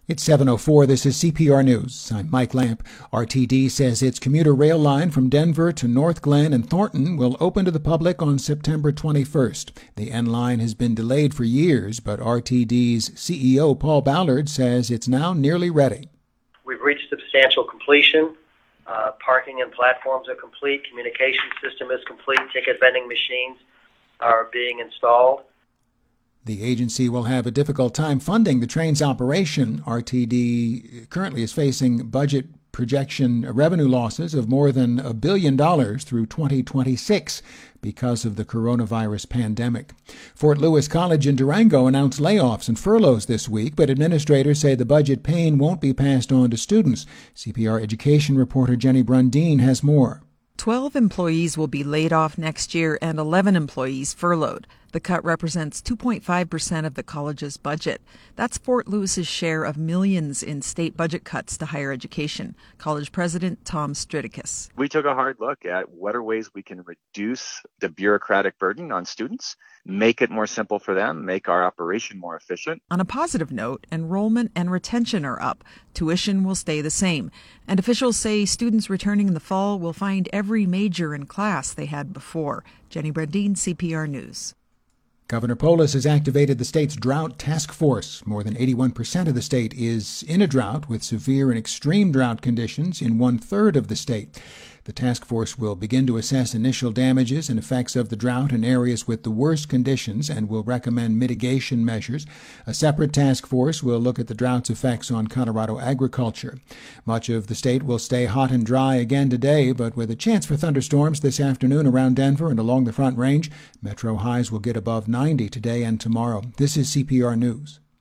It's 7:04. This is CPR News. I'm Mike Lamp. RTD says its commuter rail line from Denver to North Glen and Thornton will open to the public on September 21st. The N line has been delayed for years, but RTD's CEO Paul Ballard says it's now nearly ready. We've reached substantial completion. Parking and platforms are complete. Communication system is complete. Ticket vending machines are being installed. The agency will have a difficult time funding the train's operation. RTD currently is facing budget projection revenue losses of more than $1 billion through 2026 because of the coronavirus pandemic. Fort Lewis College in Durango announced layoffs and furloughs this week, but administrators say the budget pain won't be passed on to students. CPR education reporter Jenny Brundeen has more. 12 employees will be laid off next year and 11 employees furloughed. The cut represents 2.5% of the college's budget. That's Fort Lewis's share of millions in state budget cuts to higher education. College President Tom Stridicus. We took a hard look at what are ways we can reduce the bureaucratic burden on students, make it more simple for them, make our operation more efficient. On a positive note, enrollment and retention are up. Tuition will stay the same. And officials say students returning in the fall will find every major in class they had before. Jenny Brundeen, CPR News. Governor Polis has activated the state's drought task force. More than 81% of the state is in a drought, with severe and extreme drought conditions in 1/3 of the state. The task force will begin to assess initial damages and effects of the drought in areas with the worst conditions and will recommend mitigation measures. A separate task force will look at the drought's effects on Colorado agriculture. Much of the state will stay hot and dry again today, but with a chance for thunderstorms this afternoon around Denver and along the Front Range. Metro highs will get above 90 today and tomorrow. This is CPR News.